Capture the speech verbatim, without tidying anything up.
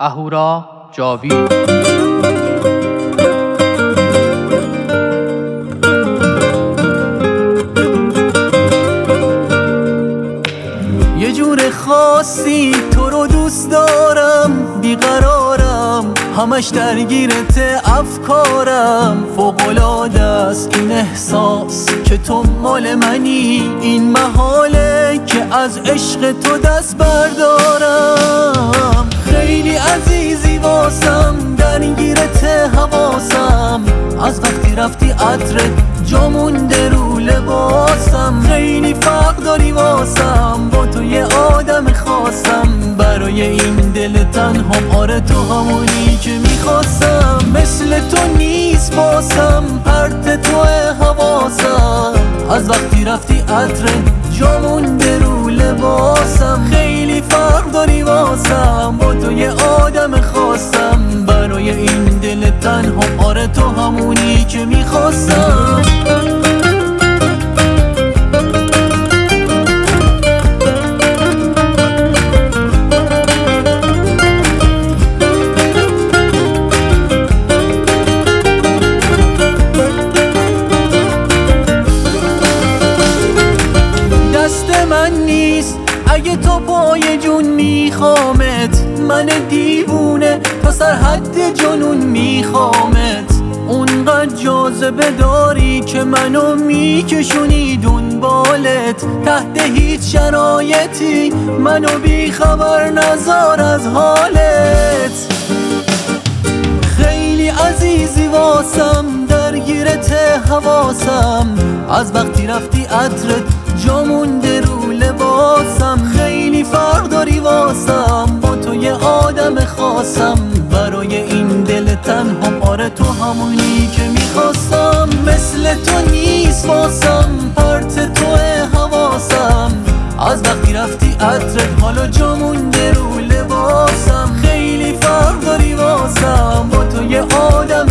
اهورا جاوید. یه جور خاصی تو رو دوست دارم، بیقرارم، همش درگیرت افکارم. فوق‌العاده است این احساس که تو مال منی، این محاله که از عشق تو دست بردارم. خیلی عزیزی واسم، درگیرت حواسم، از وقتی رفتی عطرت جا مونده رو لباسم. خیلی فرق داری واسم، با تو یه آدم خاصم، برای این دل تنهام. آره تو همونی که میخواستم، مثل تو نیست واسم، پرت تو حواسم، از وقتی رفتی عطرت جا مونده رو لباسم. خیلی فرق داری واسم، با تو یه آدم خاصم، برای این دل تنهام. آره تو همونی که میخواستم. من نیست اگه تو پای جون میخوامت، من دیوونه تا سرحد جنون میخوامت. اونقدر جاذبه داری که منو میکشونی دنبالت، تحت هیچ شرایطی منو بیخبر نذار از حالت. خیلی عزیزی واسم، درگیرت حواسم، از وقتی رفتی عطرت جا مونده رو لباسم. خیلی فرق داری واسم، با تو یه آدم خاصم، برای این دل تنهام. آره تو همونی که میخواستم، مثل تو نیست واسم، پرت تو حواسم، از وقتی رفتی عطرت حالا جا مونده رو لباسم. خیلی فرق داری واسم، با تو یه آدم